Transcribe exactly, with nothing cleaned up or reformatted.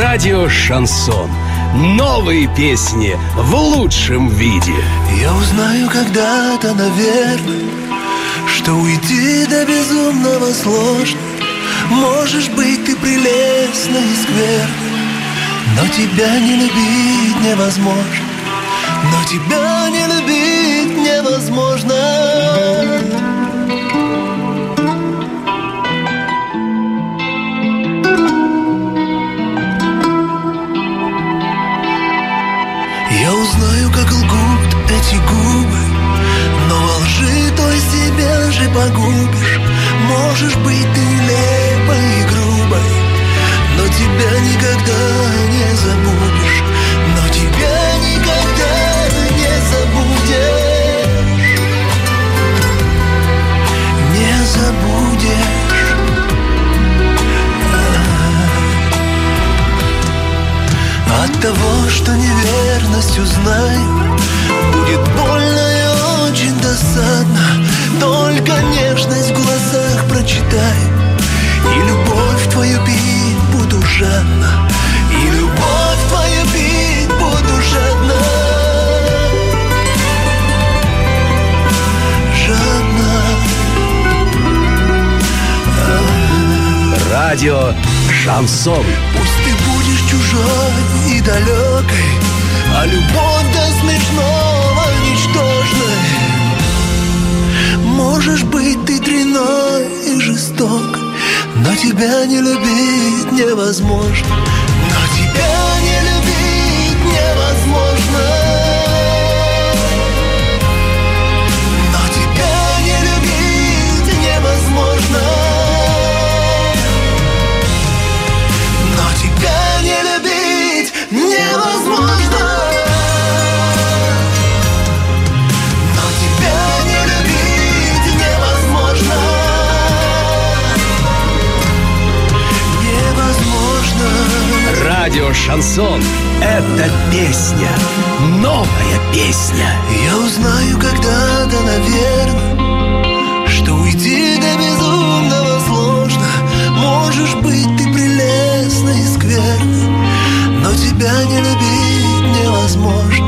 Радио Шансон. Новые песни в лучшем виде. Я узнаю когда-то, наверное, что уйти до безумного сложно. Можешь быть ты прелестной и скверной, но тебя не любить невозможно. Но тебя не любить невозможно. Я узнаю, как лгут эти губы, но во лжи той себя же погубишь. Можешь быть ты нелепой и грубой, но тебя никогда не забудешь. Но тебя никогда не забудешь. Не забудешь. От того, что неверность узнаю, будет больно и очень досадно. Только нежность в глазах прочитай, и любовь твою пить буду жадно. И любовь твою пить буду жадно. Жадно. Радио Шансон. Пусть ты будешь чужой и далекой, а любовь до смешного ничтожной. Можешь быть ты дрянной и жестокой, но тебя не любить невозможно. Но тебя не любить невозможно. Но тебя не любить невозможно. Но тебя не любить невозможно. Но тебя не любить невозможно. Невозможно. Радио Шансон — это песня, новая песня. Я узнаю когда-то, наверное, что уйти до безумного сложно. Можешь быть ты прелестной и скверной, но тебя не любить невозможно.